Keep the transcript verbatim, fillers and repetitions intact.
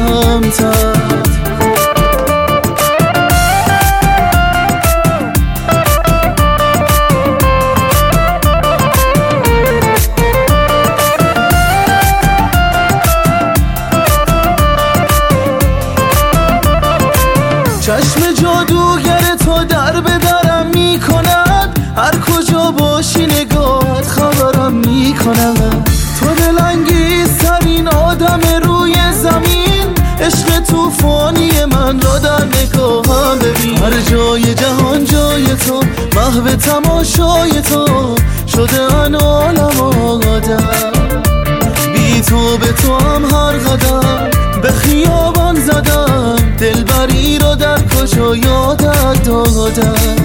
سمتت. چشم جادوگر تو در به درم میکند، هر کجا باشی نگاهت خبرم میکند. تو دلانگیزترین آدم روی زمین، عشق توفانی من را در نگاهم ببین. هر جای جهان جای تو، محو تماشای تو شده ان عالم آدم. بی تو به تو هم هر قدم به خیابان زدم، دلبری را در کجا یادت دادم.